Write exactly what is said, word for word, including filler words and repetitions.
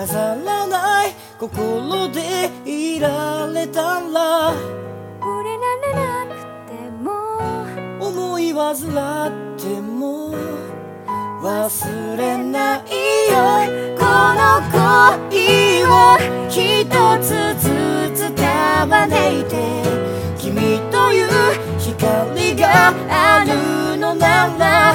飾らない心でいられたら触れられなくても思い煩っても忘れないよこの恋を一つずつ束ねて君という光があるのなら